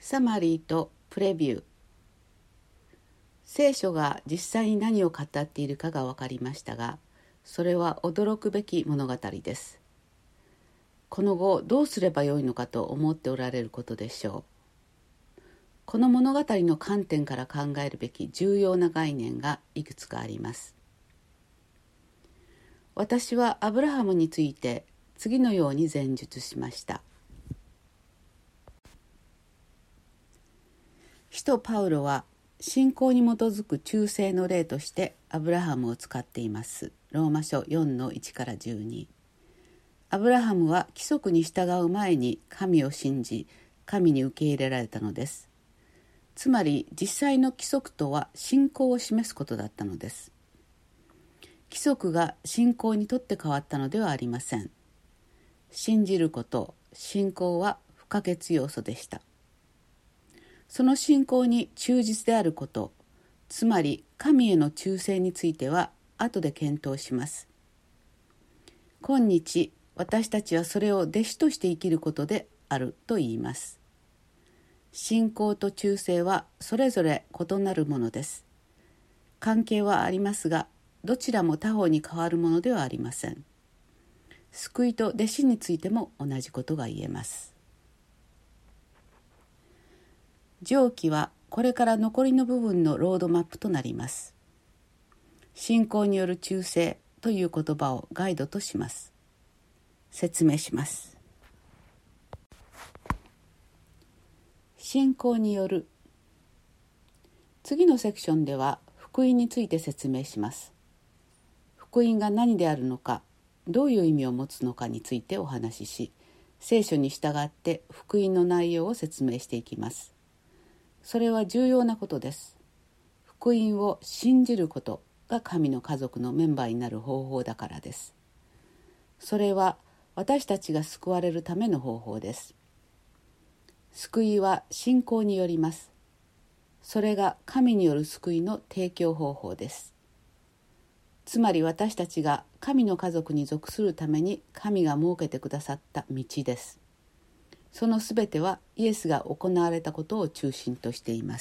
サマリーとプレビュー。聖書が実際に何を語っているかが分かりましたが、それは驚くべき物語です。この後どうすればよいのかと思っておられることでしょう。この物語の観点から考えるべき重要な概念がいくつかあります。私はアブラハムについて次のように前述しました。使徒パウロは信仰に基づく忠誠の例としてアブラハムを使っています。ローマ書4の1から12。アブラハムは規則に従う前に神を信じ、神に受け入れられたのです。つまり実際の規則とは信仰を示すことだったのです。規則が信仰にとって変わったのではありません。信じること、信仰は不可欠要素でした。その信仰に忠実であること、つまり神への忠誠については後で検討します。今日、私たちはそれを弟子として生きることであると言います。信仰と忠誠はそれぞれ異なるものです。関係はありますが、どちらも他方に変わるものではありません。救いと弟子についても同じことが言えます。上記はこれから残りの部分のロードマップとなります。信仰による忠誠という言葉をガイドとします。説明します。信仰による。次のセクションでは福音について説明します。福音が何であるのか、どういう意味を持つのかについてお話しし、聖書に従って福音の内容を説明していきます。それは重要なことです。福音を信じることが神の家族のメンバーになる方法だからです。それは私たちが救われるための方法です。救いは信仰によります。それが神による救いの提供方法です。つまり私たちが神の家族に属するために神が設けてくださった道です。そのすべてはイエスが行われたことを中心としています。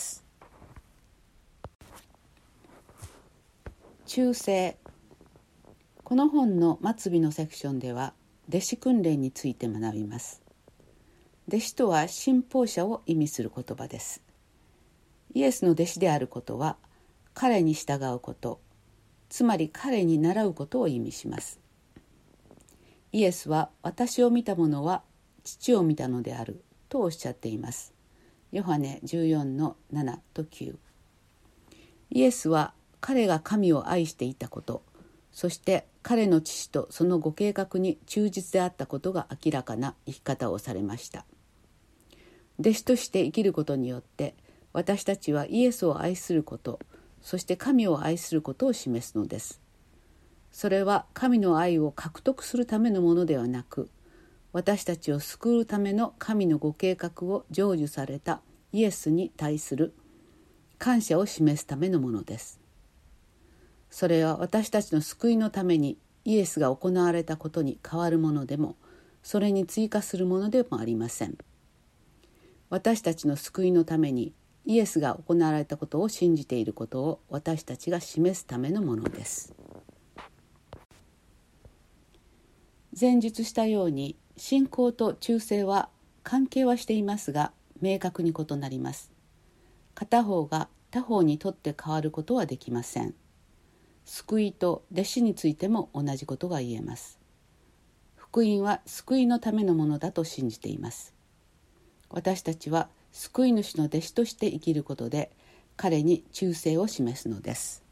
忠誠。この本の末尾のセクションでは弟子訓練について学びます。弟子とは信奉者を意味する言葉です。イエスの弟子であることは彼に従うこと、つまり彼に倣うことを意味します。イエスは私を見た者は父を見たのであるとおっしゃっています。ヨハネ14の7と9。イエスは彼が神を愛していたこと、そして彼の父とそのご計画に忠実であったことが明らかな生き方をされました。弟子として生きることによって私たちはイエスを愛すること、そして神を愛することを示すのです。それは神の愛を獲得するためのものではなく、私たちを救うための神のご計画を成就されたイエスに対する感謝を示すためのものです。それは私たちの救いのためにイエスが行われたことに変わるものでも、それに追加するものでもありません。私たちの救いのためにイエスが行われたことを信じていることを私たちが示すためのものです。前述したように、信仰と忠誠は関係はしていますが、明確に異なります。片方が他方にとって変わることはできません。救いと弟子についても同じことが言えます。福音は救いのためのものだと信じています。私たちは救い主の弟子として生きることで、彼に忠誠を示すのです。